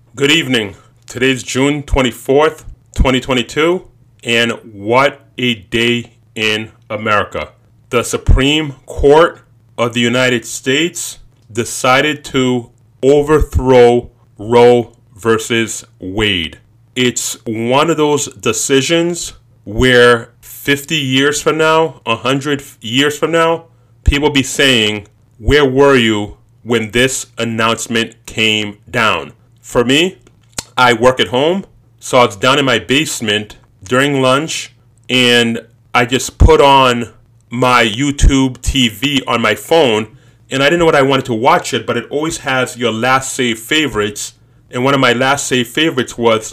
Good evening. Today's June 24th, 2022, and what a day in America. The Supreme Court of the United States decided to overthrow Roe versus Wade. It's one of those decisions where 50 years from now, 100 years from now, people be saying, where were you when this announcement came down? For me, I work at home, so I was down in my basement during lunch, and I just put on my YouTube TV on my phone, and I didn't know what I wanted to watch it, but it always has your last saved favorites, and one of my last saved favorites was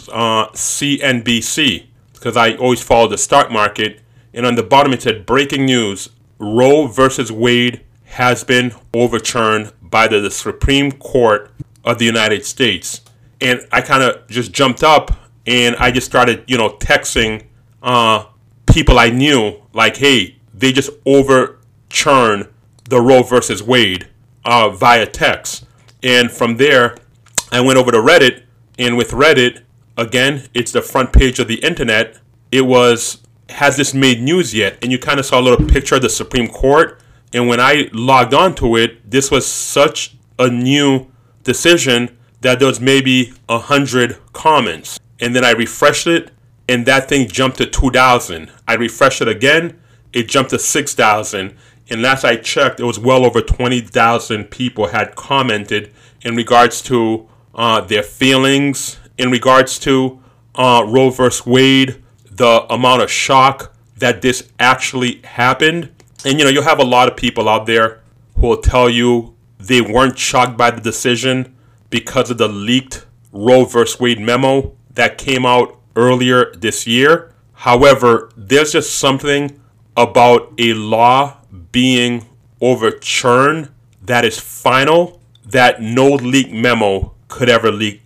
CNBC, because I always follow the stock market, and on the bottom it said, breaking news, Roe versus Wade has been overturned by the Supreme Court of the United States. And I kind of just jumped up and I just started, texting people I knew, like, hey, they just overturned the Roe versus Wade via text. And from there, I went over to Reddit, and with Reddit, again, it's the front page of the internet. It has this made news yet? And you kind of saw a little picture of the Supreme Court. And when I logged onto it, this was such a new decision that there was maybe 100 comments. And then I refreshed it, and that thing jumped to 2,000. I refreshed it again, it jumped to 6,000. And last I checked, it was well over 20,000 people had commented in regards to their feelings, in regards to Roe versus Wade, the amount of shock that this actually happened. And you'll have a lot of people out there who will tell you they weren't shocked by the decision because of the leaked Roe versus Wade memo that came out earlier this year. However, there's just something about a law being overturned that is final that no leaked memo could ever lead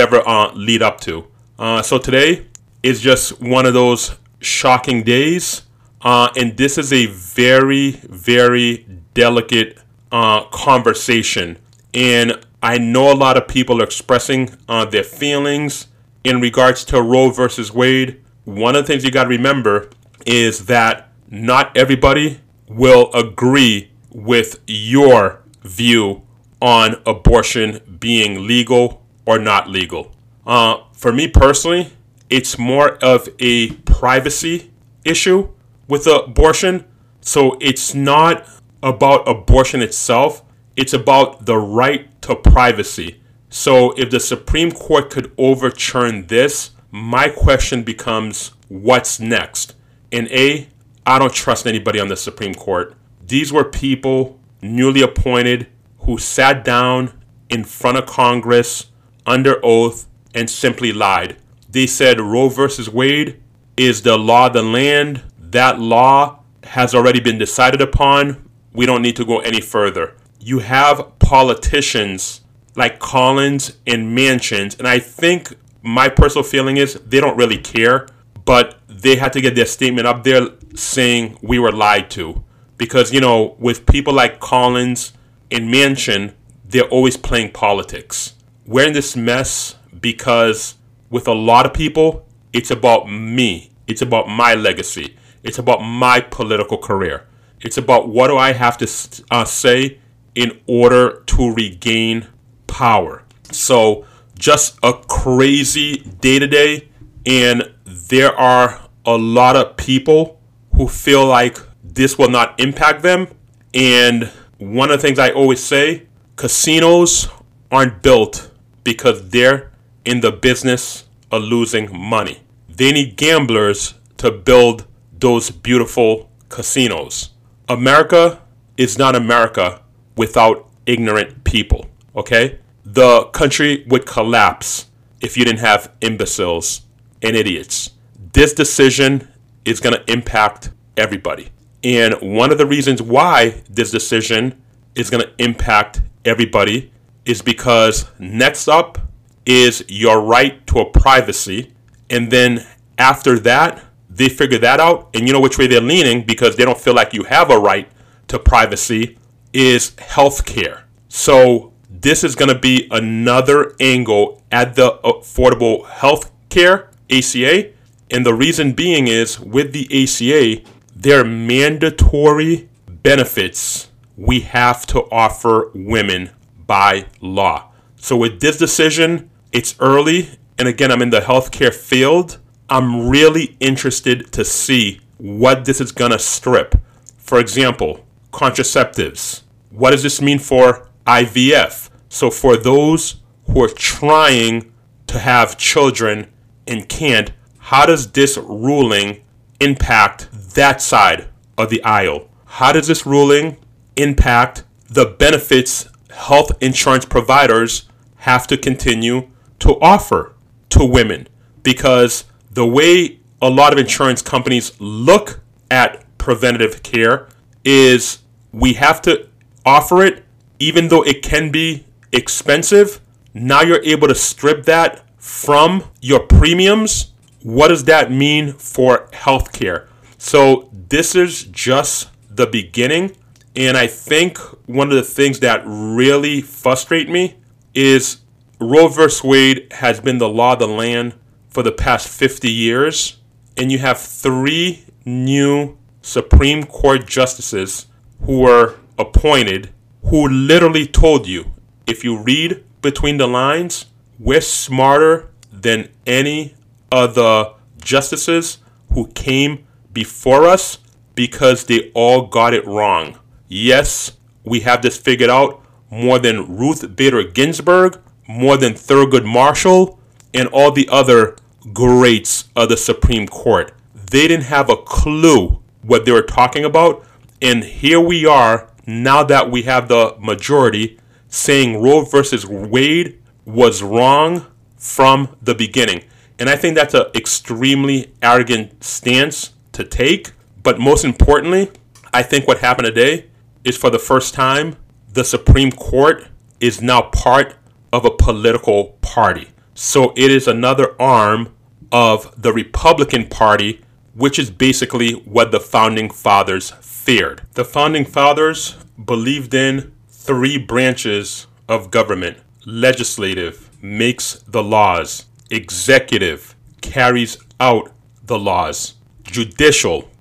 up to. So today is just one of those shocking days, and this is a very, very delicate conversation. And I know a lot of people are expressing their feelings in regards to Roe versus Wade. One of the things you got to remember is that not everybody will agree with your view on abortion being legal or not legal. For me personally, it's more of a privacy issue with abortion. So it's not about abortion itself. It's about the right to privacy. So if the Supreme Court could overturn this, my question becomes, what's next? And I don't trust anybody on the Supreme Court. These were people newly appointed who sat down in front of Congress under oath and simply lied. They said Roe versus Wade is the law of the land. That law has already been decided upon. We don't need to go any further. You have politicians like Collins and Manchin, and I think my personal feeling is they don't really care, but they had to get their statement up there saying we were lied to. Because, with people like Collins and Manchin, they're always playing politics. We're in this mess because with a lot of people, it's about me. It's about my legacy. It's about my political career. It's about what do I have to say in order to regain power. So just a crazy day today, and there are a lot of people who feel like this will not impact them. And one of the things I always say, casinos aren't built because they're in the business of losing money. They need gamblers to build those beautiful casinos. America is not America without ignorant people, okay? The country would collapse if you didn't have imbeciles and idiots. This decision is going to impact everybody. And one of the reasons why this decision is going to impact everybody is because next up is your right to a privacy. And then after that, they figure that out. And you know which way they're leaning, because they don't feel like you have a right to privacy, is healthcare. So this is going to be another angle at the Affordable Health Care, ACA. And the reason being is with the ACA, there are mandatory benefits we have to offer women by law. So with this decision, it's early. And again, I'm in the healthcare field. I'm really interested to see what this is going to strip. For example, contraceptives. What does this mean for IVF? So for those who are trying to have children and can't, how does this ruling impact that side of the aisle? How does this ruling impact the benefits health insurance providers have to continue to offer to women? Because the way a lot of insurance companies look at preventative care is we have to offer it even though it can be expensive. Now you're able to strip that from your premiums. What does that mean for healthcare? So this is just the beginning. And I think one of the things that really frustrate me is Roe versus Wade has been the law of the land for the past 50 years. And you have 3 new Supreme Court justices who were appointed who literally told you, if you read between the lines, we're smarter than any of the justices who came before us because they all got it wrong. Yes, we have this figured out more than Ruth Bader Ginsburg, more than Thurgood Marshall, and all the other greats of the Supreme Court. They didn't have a clue what they were talking about. And here we are, now that we have the majority, saying Roe versus Wade was wrong from the beginning. And I think that's an extremely arrogant stance to take. But most importantly, I think what happened today is for the first time, the Supreme Court is now part of a political party. So it is another arm of the Republican Party, which is basically what the Founding Fathers feared. The Founding Fathers believed in 3 branches of government. Legislative makes the laws. Executive carries out the laws. Judicial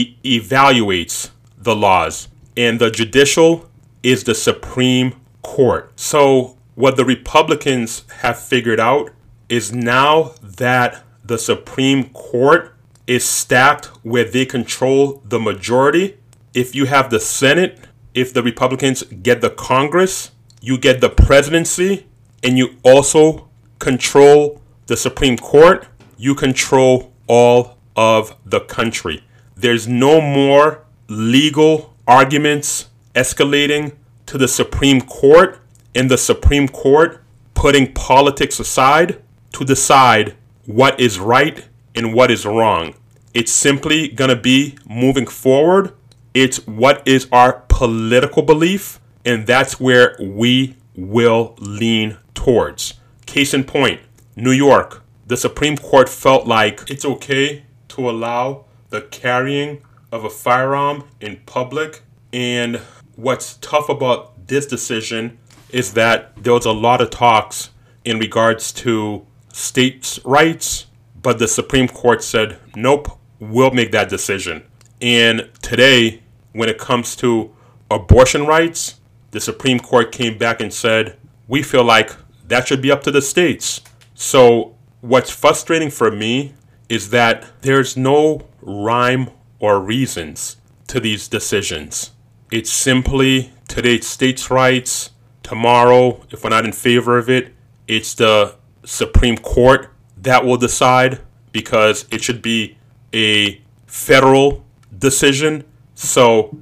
evaluates the laws. And the judicial is the Supreme Court. So what the Republicans have figured out is now that the Supreme Court is stacked where they control the majority. If you have the Senate, if the Republicans get the Congress, you get the presidency, and you also control the Supreme Court, you control all of the country. There's no more legal arguments escalating to the Supreme Court, and the Supreme Court putting politics aside to decide what is right and what is wrong. It's simply going to be moving forward. It's what is our political belief, and that's where we will lean towards. Case in point, New York. The Supreme Court felt like it's okay to allow the carrying of a firearm in public. And what's tough about this decision is that there was a lot of talks in regards to states' rights, but the Supreme Court said, nope, we'll make that decision. And today, when it comes to abortion rights, the Supreme Court came back and said, we feel like that should be up to the states. So what's frustrating for me is that there's no rhyme or reasons to these decisions. It's simply today it's states' rights. Tomorrow, if we're not in favor of it, it's the Supreme Court that will decide, because it should be a federal decision. So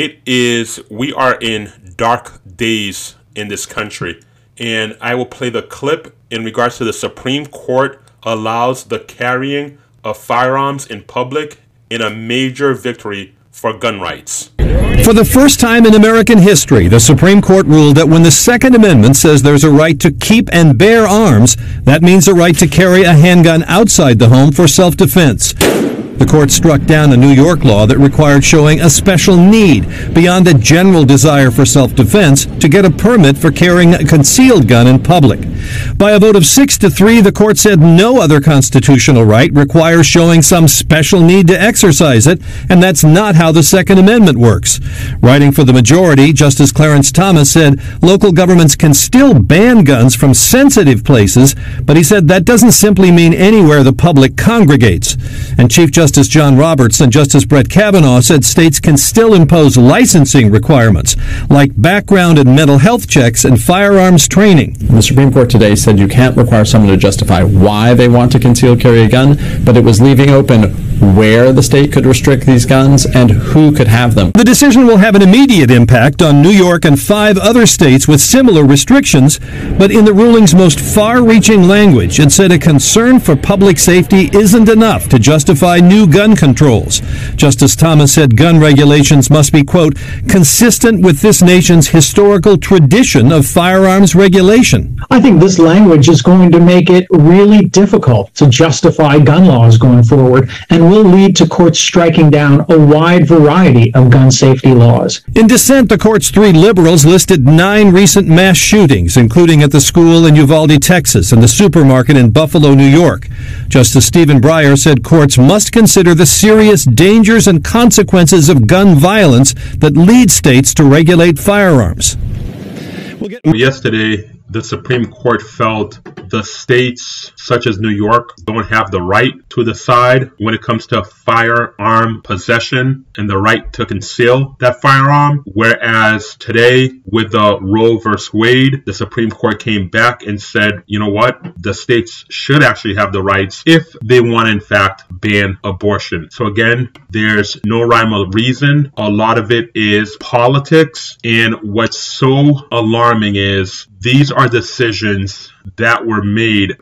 we are in dark days in this country. And I will play the clip in regards to the Supreme Court allows the carrying of firearms in public in a major victory for gun rights. For the first time in American history, the Supreme Court ruled that when the Second Amendment says there's a right to keep and bear arms, that means a right to carry a handgun outside the home for self-defense. The court struck down a New York law that required showing a special need beyond a general desire for self-defense to get a permit for carrying a concealed gun in public. By a vote of 6-3, the court said no other constitutional right requires showing some special need to exercise it, and that's not how the Second Amendment works. Writing for the majority, Justice Clarence Thomas said local governments can still ban guns from sensitive places, but he said that doesn't simply mean anywhere the public congregates. And Chief Justice John Roberts and Justice Brett Kavanaugh said states can still impose licensing requirements, like background and mental health checks and firearms training. The Supreme Court today said you can't require someone to justify why they want to conceal carry a gun, but it was leaving open where the state could restrict these guns and who could have them. The decision will have an immediate impact on New York and 5 other states with similar restrictions, but in the ruling's most far-reaching language, it said a concern for public safety isn't enough to justify new gun controls. Justice Thomas said gun regulations must be, quote, consistent with this nation's historical tradition of firearms regulation. I think this language is going to make it really difficult to justify gun laws going forward and will lead to courts striking down a wide variety of gun safety laws. In dissent, the court's 3 liberals listed 9 recent mass shootings, including at the school in Uvalde, Texas, and the supermarket in Buffalo, New York. Justice Stephen Breyer said courts must consider the serious dangers and consequences of gun violence that lead states to regulate firearms. Yesterday, the Supreme Court felt the states, such as New York, don't have the right to decide when it comes to firearm possession and the right to conceal that firearm. Whereas today, with the Roe versus Wade, the Supreme Court came back and said, you know what? The states should actually have the rights if they want to, in fact, ban abortion. So again, there's no rhyme or reason. A lot of it is politics. And what's so alarming is these are decisions that were made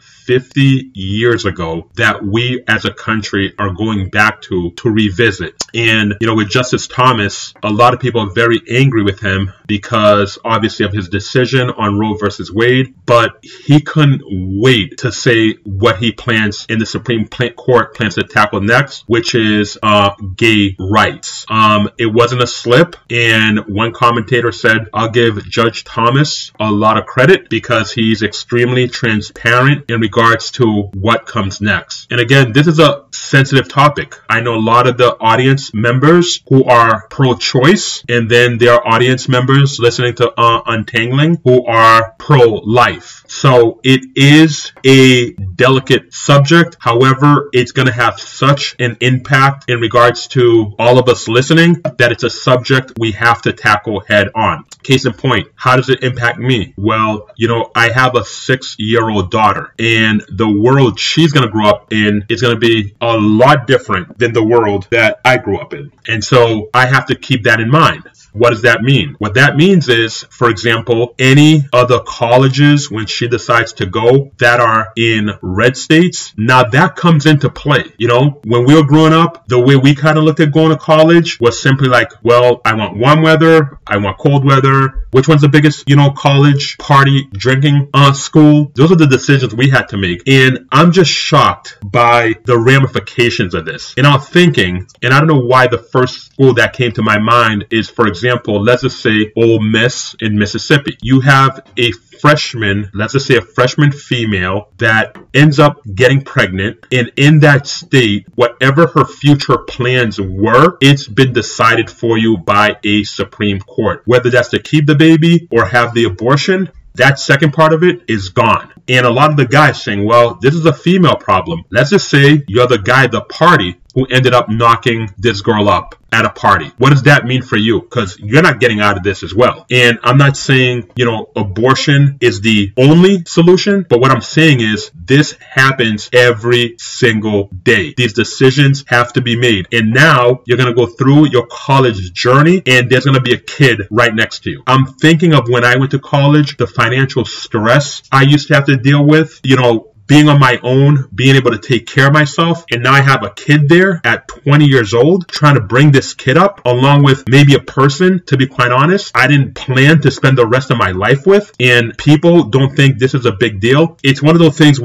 50 years ago that we as a country are going back to revisit. And, you know, with Justice Thomas, a lot of people are very angry with him because obviously of his decision on Roe versus Wade, but he couldn't wait to say what he plans in the Supreme Court plans to tackle next, which is gay rights. It wasn't a slip, and one commentator said, I'll give Judge Thomas a lot of credit because he's extremely transparent in regards to what comes next. And again, this is a sensitive topic. I know a lot of the audience members who are pro-choice, and then there are audience members listening to Untangling who are pro-life. So it is a delicate subject. However, it's going to have such an impact in regards to all of us listening that it's a subject we have to tackle head on. Case in point, how does it impact me? Well, you know, I have a 6-year-old daughter, and the world she's going to grow up in is going to be a lot different than the world that I grew up in. And so I have to keep that in mind. What does that mean? What that means is, for example, any of the colleges when she decides to go that are in red states, now that comes into play. You know, when we were growing up, the way we kind of looked at going to college was simply like, well, I want warm weather, I want cold weather. Which one's the biggest, you know, college party drinking school? Those are the decisions we had to make. And I'm just shocked by the ramifications of this. And I'm thinking, and I don't know why the first school that came to my mind is, for example, let's just say Ole Miss in Mississippi. You have a freshman, let's just say a freshman female that ends up getting pregnant, and in that state, whatever her future plans were, it's been decided for you by a Supreme Court. Whether that's to keep the baby or have the abortion, that second part of it is gone. And a lot of the guys saying, well, this is a female problem. Let's just say you're the guy at the party who ended up knocking this girl up at a party. What does that mean for you? Because you're not getting out of this as well. And I'm not saying, you know, abortion is the only solution, but what I'm saying is this happens every single day. These decisions have to be made. And now you're going to go through your college journey and there's going to be a kid right next to you. I'm thinking of when I went to college, the financial stress I used to have to deal with, you know, being on my own, being able to take care of myself. And now I have a kid there at 20 years old, trying to bring this kid up along with maybe a person, to be quite honest, I didn't plan to spend the rest of my life with. And people don't think this is a big deal. It's one of those things where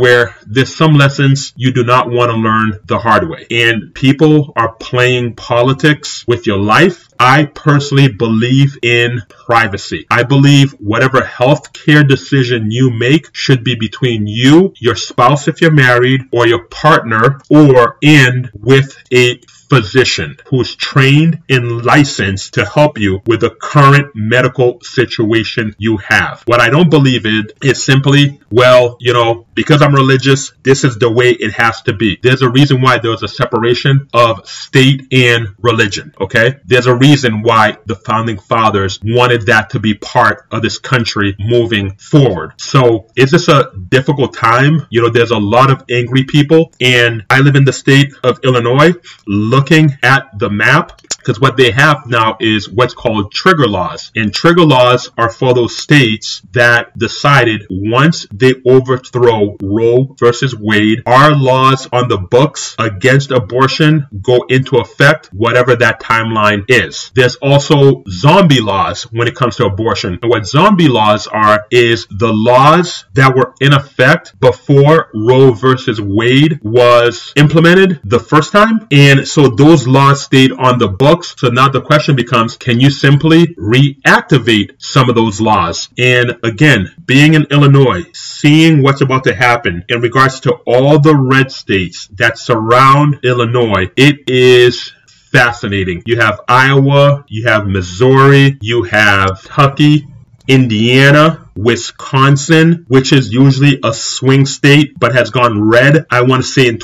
there's some lessons you do not want to learn the hard way. And people are playing politics with your life. I personally believe in privacy. I believe whatever healthcare decision you make should be between you, your spouse if you're married, or your partner, or and with a physician who's trained and licensed to help you with the current medical situation you have. What I don't believe in is simply, well, because I'm religious, this is the way it has to be. There's a reason why there's a separation of state and religion, okay? There's a reason why the founding fathers wanted that to be part of this country moving forward. So is this a difficult time? There's a lot of angry people, and I live in the state of Illinois. Looking at the map, because what they have now is what's called trigger laws. And trigger laws are for those states that decided once they overthrow Roe versus Wade, our laws on the books against abortion go into effect, whatever that timeline is. There's also zombie laws when it comes to abortion. And what zombie laws are is the laws that were in effect before Roe versus Wade was implemented the first time. And so those laws stayed on the books. So now the question becomes, can you simply reactivate some of those laws? And again, being in Illinois, seeing what's about to happen in regards to all the red states that surround Illinois, it is fascinating. You have Iowa, you have Missouri, you have Kentucky, Indiana, Wisconsin, which is usually a swing state but has gone red, I want to say in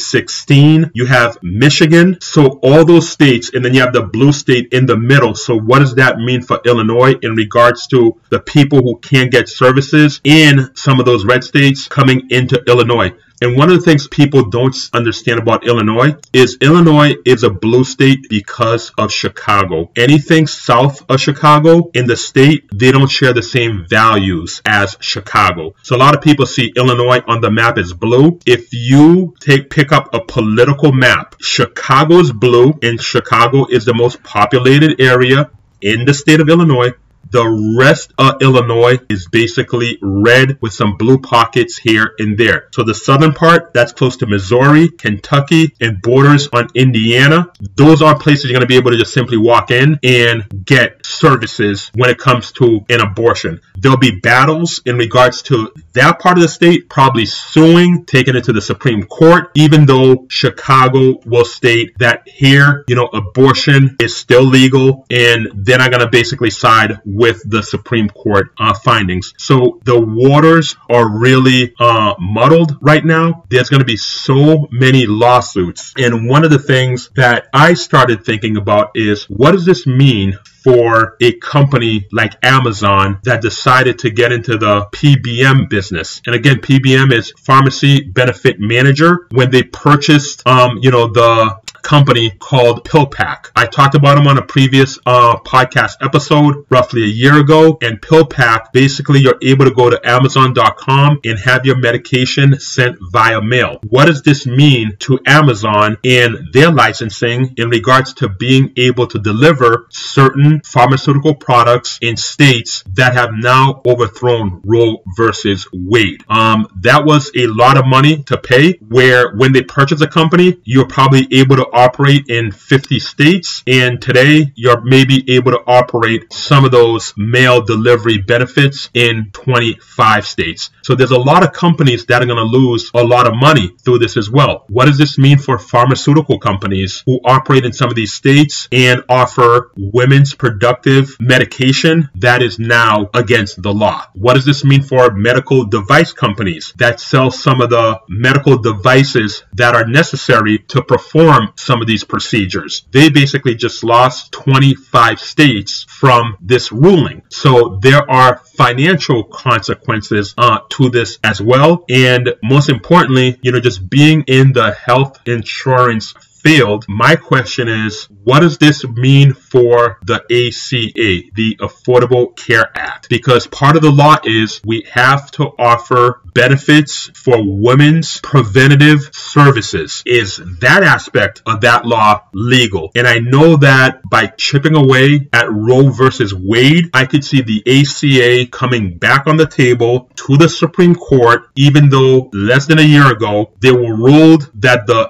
2016. You have Michigan. So all those states, and then you have the blue state in the middle. So what does that mean for Illinois in regards to the people who can't get services in some of those red states coming into Illinois? And one of the things people don't understand about Illinois is a blue state because of Chicago. Anything south of Chicago in the state, they don't share the same values as Chicago. So a lot of people see Illinois on the map as blue. If you pick up a political map, Chicago's blue, and Chicago is the most populated area in the state of Illinois. The rest of Illinois is basically red with some blue pockets here and there. So the southern part, that's close to Missouri, Kentucky, and borders on Indiana. Those are places you're going to be able to just simply walk in and get services when it comes to an abortion. There'll be battles in regards to that part of the state, probably suing, taking it to the Supreme Court, even though Chicago will state that here, abortion is still legal, and they're not going to basically side with the Supreme Court findings. So the waters are really muddled right now. There's going to be so many lawsuits. And one of the things that I started thinking about is, what does this mean for a company like Amazon that decided to get into the PBM business? And again, PBM is Pharmacy Benefit Manager. When they purchased, the company called PillPack. I talked about them on a previous podcast episode roughly a year ago. And PillPack, basically you're able to go to Amazon.com and have your medication sent via mail. What does this mean to Amazon and their licensing in regards to being able to deliver certain pharmaceutical products in states that have now overthrown Roe versus Wade? That was a lot of money to pay, where when they purchase a company, you're probably able to operate in 50 states, and today you're maybe able to operate some of those mail delivery benefits in 25 states. So there's a lot of companies that are going to lose a lot of money through this as well. What does this mean for pharmaceutical companies who operate in some of these states and offer women's productive medication that is now against the law? What does this mean for medical device companies that sell some of the medical devices that are necessary to perform some of these procedures? They basically just lost 25 states from this ruling. So there are financial consequences to this as well. And most importantly, just being in the health insurance failed. My question is, what does this mean for the ACA, the Affordable Care Act? Because part of the law is we have to offer benefits for women's preventative services. Is that aspect of that law legal? And I know that by chipping away at Roe versus Wade, I could see the ACA coming back on the table to the Supreme Court, even though less than a year ago, they were ruled that the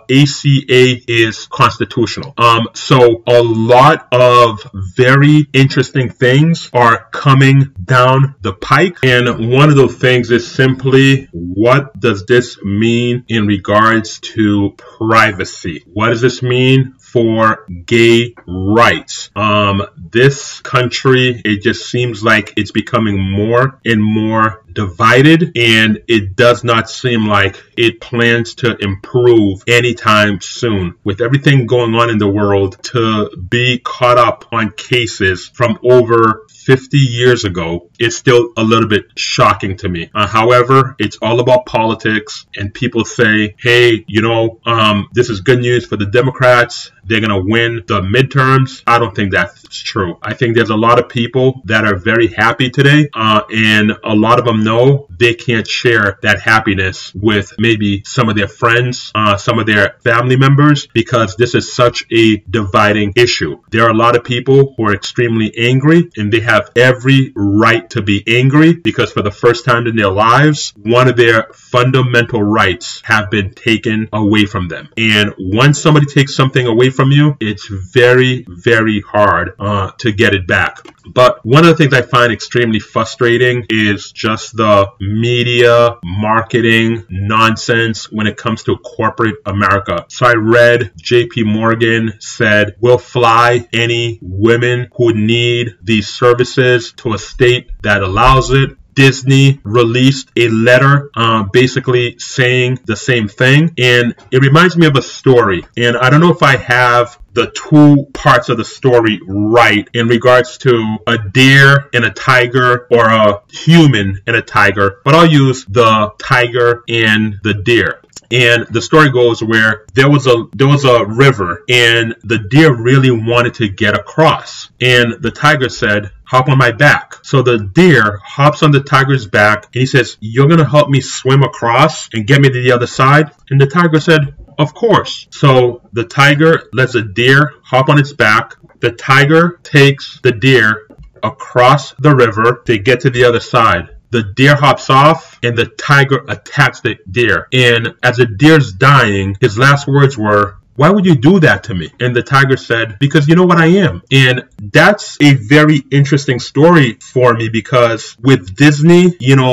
ACA is constitutional. So a lot of very interesting things are coming down the pike. And one of those things is simply, what does this mean in regards to privacy? What does this mean for gay rights? This country, it just seems like it's becoming more and more divided, and it does not seem like it plans to improve anytime soon. With everything going on in the world, to be caught up on cases from over 50 years ago, it's still a little bit shocking to me. However, it's all about politics, and people say, hey, this is good news for the Democrats. They're going to win the midterms. I don't think that's true. I think there's a lot of people that are very happy today, and a lot of them know they can't share that happiness with maybe some of their friends, some of their family members, because this is such a dividing issue. There are a lot of people who are extremely angry, and they have every right to be angry because for the first time in their lives, one of their fundamental rights have been taken away from them. And once somebody takes something away from you, it's very, very hard to get it back. But one of the things I find extremely frustrating is just the media marketing nonsense when it comes to corporate America. So I read JP Morgan said, we'll fly any women who need these services to a state that allows it. Disney released a letter basically saying the same thing. And it reminds me of a story. And I don't know if I have the two parts of the story right in regards to a deer and a tiger or a human and a tiger, but I'll use the tiger and the deer. And the story goes where there was a river, and the deer really wanted to get across. And the tiger said, hop on my back. So the deer hops on the tiger's back, and he says, you're going to help me swim across and get me to the other side? And the tiger said, of course. So the tiger lets the deer hop on its back. The tiger takes the deer across the river to get to the other side. The deer hops off, and the tiger attacks the deer. And as the deer's dying, his last words were, why would you do that to me? And the tiger said, because you know what I am. And that's a very interesting story for me, because with Disney,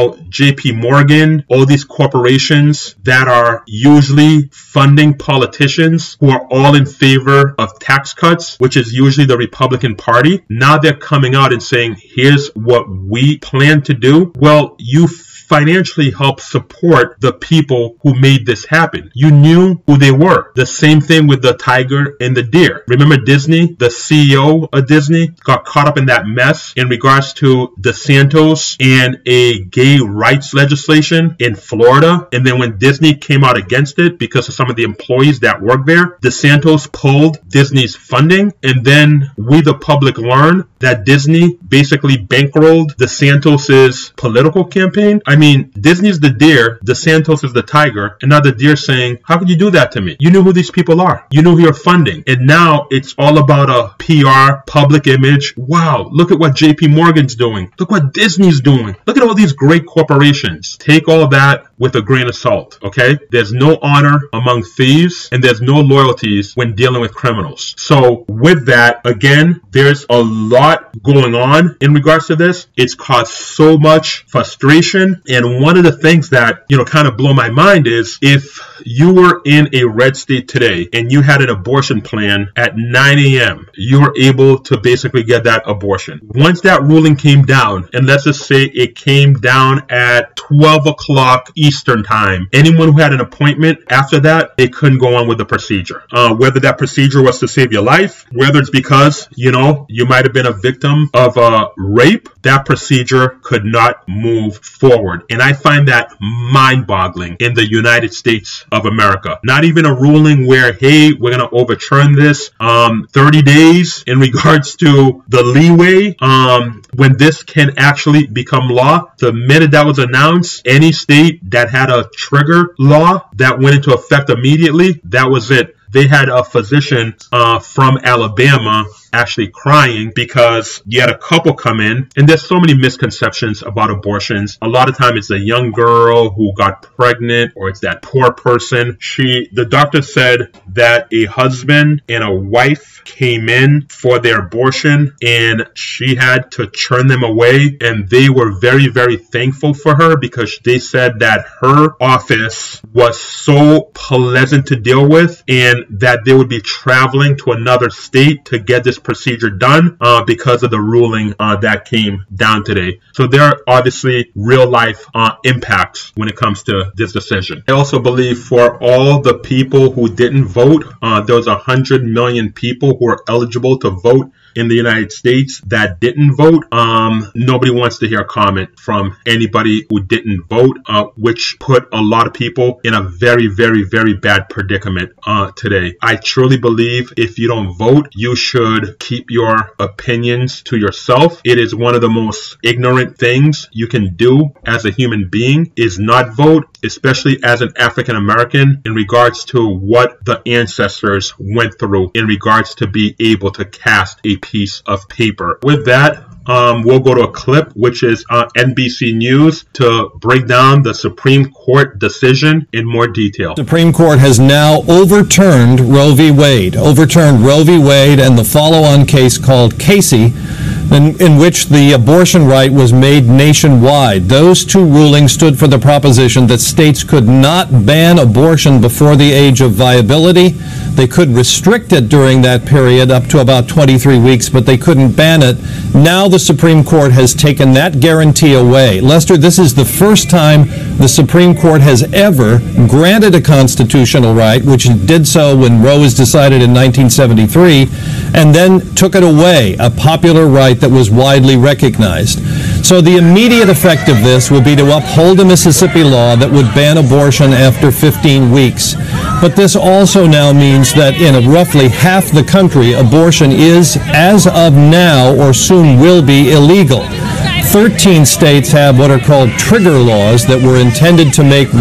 JP Morgan, all these corporations that are usually funding politicians who are all in favor of tax cuts, which is usually the Republican Party, now they're coming out and saying, here's what we plan to do. Well, you financially help support the people who made this happen. You knew who they were. The same thing with the tiger and the deer. Remember Disney? The CEO of Disney got caught up in that mess in regards to DeSantis and a gay rights legislation in Florida. And then when Disney came out against it because of some of the employees that work there, DeSantis pulled Disney's funding. And then we, the public, learned that Disney basically bankrolled DeSantis' political campaign. I mean, Disney's the deer, DeSantis is the tiger, and now the deer's saying, how could you do that to me? You knew who these people are. You knew who you're funding. And now it's all about a PR, public image. Wow, look at what JP Morgan's doing. Look what Disney's doing. Look at all these great corporations. Take all of that with a grain of salt, okay? There's no honor among thieves, and there's no loyalties when dealing with criminals. So with that, again, there's a lot going on in regards to this. It's caused so much frustration. And one of the things that, kind of blow my mind is if you were in a red state today and you had an abortion plan at 9 a.m., you were able to basically get that abortion. Once that ruling came down, and let's just say it came down at 12 o'clock Eastern time. Anyone who had an appointment after that, they couldn't go on with the procedure. Whether that procedure was to save your life, whether it's because, you might have been a victim of a rape, that procedure could not move forward. And I find that mind-boggling in the United States of America. Not even a ruling where, hey, we're going to overturn this 30 days in regards to the leeway when this can actually become law. The minute that was announced, any state that had a trigger law that went into effect immediately, that was it. They had a physician from Alabama actually crying because you had a couple come in, and there's so many misconceptions about abortions. A lot of time it's a young girl who got pregnant, or it's that poor person. The doctor said that a husband and a wife came in for their abortion, and she had to turn them away, and they were very, very thankful for her because they said that her office was so pleasant to deal with, and that they would be traveling to another state to get this procedure done because of the ruling that came down today. So there are obviously real life impacts when it comes to this decision. I also believe for all the people who didn't vote, there was 100 million people who are eligible to vote in the United States that didn't vote. Nobody wants to hear a comment from anybody who didn't vote, which put a lot of people in a very, very, very bad predicament today. I truly believe if you don't vote, you should keep your opinions to yourself. It is one of the most ignorant things you can do as a human being is not vote, especially as an African American, in regards to what the ancestors went through in regards to be able to cast a piece of paper. With that, we'll go to a clip, which is NBC News, to break down the Supreme Court decision in more detail. The Supreme Court has now overturned Roe v. Wade, and the follow-on case called Casey, in which the abortion right was made nationwide. Those two rulings stood for the proposition that states could not ban abortion before the age of viability. They could restrict it during that period up to about 23 weeks, but they couldn't ban it. Now the Supreme Court has taken that guarantee away. Lester, this is the first time the Supreme Court has ever granted a constitutional right, which it did so when Roe was decided in 1973, and then took it away, a popular right that was widely recognized. So the immediate effect of this would be to uphold a Mississippi law that would ban abortion after 15 weeks. But this also now means that in roughly half the country, abortion is, as of now, or soon will be, illegal. 13 states have what are called trigger laws that were intended to make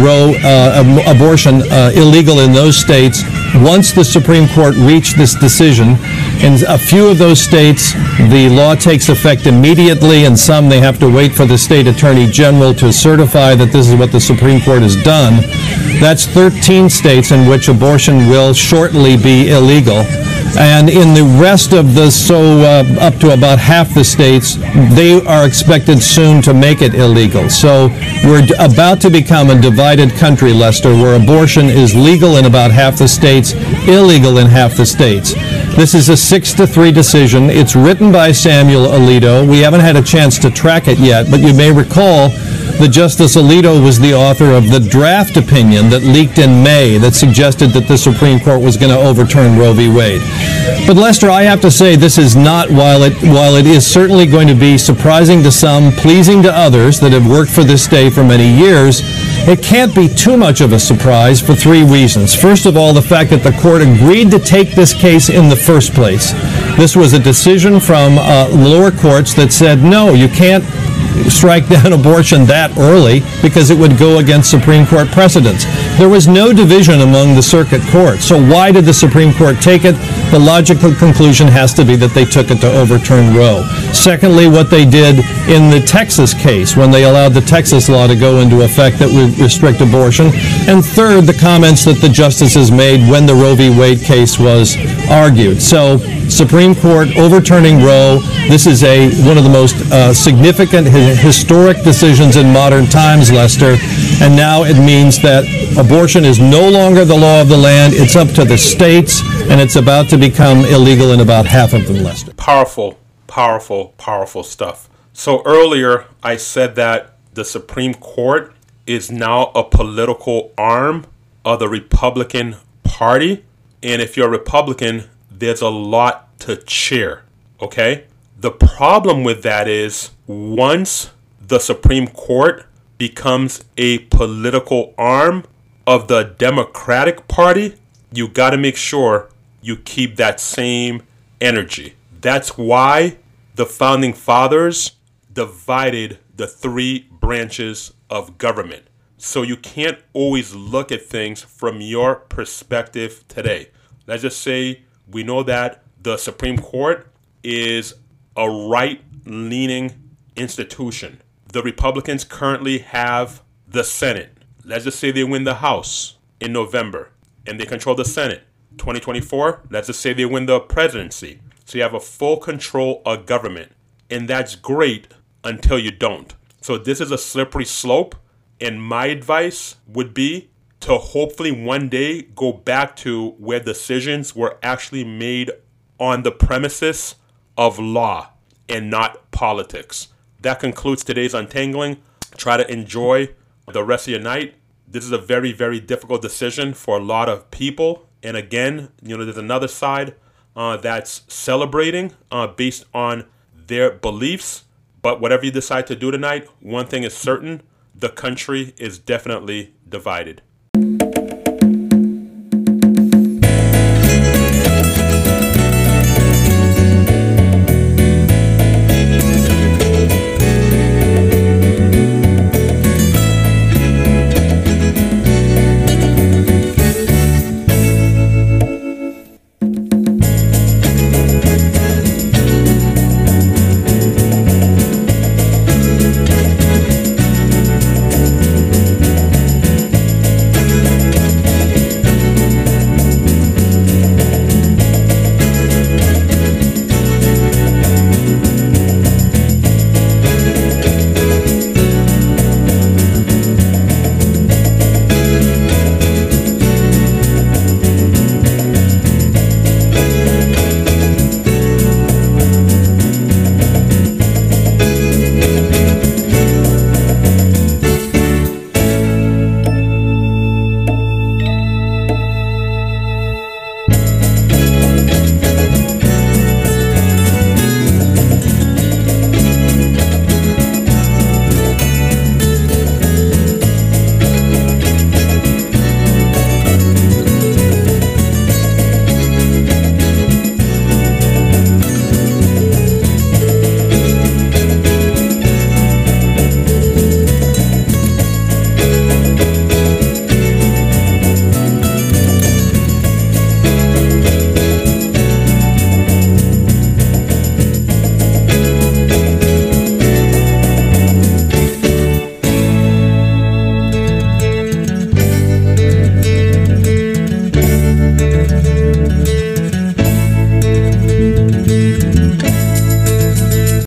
abortion illegal in those states once the Supreme Court reached this decision. In a few of those states, the law takes effect immediately. In some, they have to wait for the state attorney general to certify that this is what the Supreme Court has done. That's 13 states in which abortion will shortly be illegal. And in the rest of the, up to about half the states, they are expected soon to make it illegal. So we're about to become a divided country, Lester, where abortion is legal in about half the states, illegal in half the states. This is a 6-3 decision. It's written by Samuel Alito. We haven't had a chance to track it yet, but you may recall that Justice Alito was the author of the draft opinion that leaked in May that suggested that the Supreme Court was going to overturn Roe v. Wade. But Lester, I have to say this is not, while it is certainly going to be surprising to some, pleasing to others that have worked for this day for many years, it can't be too much of a surprise for three reasons. First of all, the fact that the court agreed to take this case in the first place. This was a decision from lower courts that said, no, you can't strike down abortion that early because it would go against Supreme Court precedents. There was no division among the circuit courts. So why did the Supreme Court take it? The logical conclusion has to be that they took it to overturn Roe. Secondly, what they did in the Texas case when they allowed the Texas law to go into effect that would restrict abortion. And third, the comments that the justices made when the Roe v. Wade case was argued. So Supreme Court overturning Roe. This is one of the most significant historic decisions in modern times, Lester. And now it means that abortion is no longer the law of the land. It's up to the states, and it's about to become illegal in about half of them, Lester. Powerful, powerful, powerful stuff. So earlier I said that the Supreme Court is now a political arm of the Republican Party. And if you're a Republican, there's a lot to cheer, okay? The problem with that is once the Supreme Court becomes a political arm of the Democratic Party, you got to make sure you keep that same energy. That's why the Founding Fathers divided the three branches of government. So you can't always look at things from your perspective today. Let's just say we know that the Supreme Court is a right-leaning institution. The Republicans currently have the Senate. Let's just say they win the House in November and they control the Senate. 2024, let's just say they win the presidency. So you have a full control of government. And that's great until you don't. So this is a slippery slope. And my advice would be to hopefully one day go back to where decisions were actually made on the premises of law and not politics. That concludes today's Untangling. Try to enjoy the rest of your night. This is a very, very difficult decision for a lot of people. And again, there's another side that's celebrating based on their beliefs. But whatever you decide to do tonight, one thing is certain, the country is definitely divided.